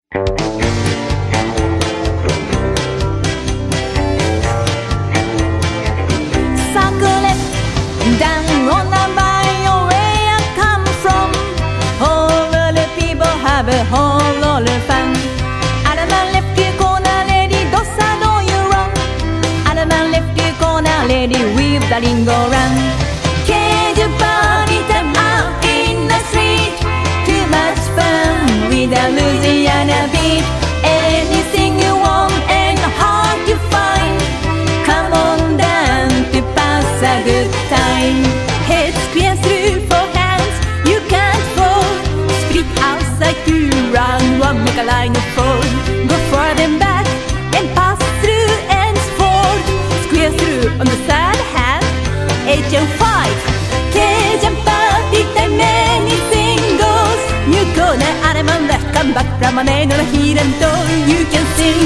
Down on the bayou where I come from, all of the people have a whole lot of fun. Out of my left ear corner, lady, does I know you wrong? Out of my left ear corner, lady, weave the lingo run. Cage party time out in the street, too much fun with a Louisiana beat. Anything you want and hard to find, come on down to pass a good time. Head square through four hands, you can't fall. Split outside to round one, make a line of four. Go forward and back and pass through and forward. Square through on the third hand, 8 and 5. Cajun party time, anything goes. New corner, arm and left, come back from an end on a heel and toe. You can sing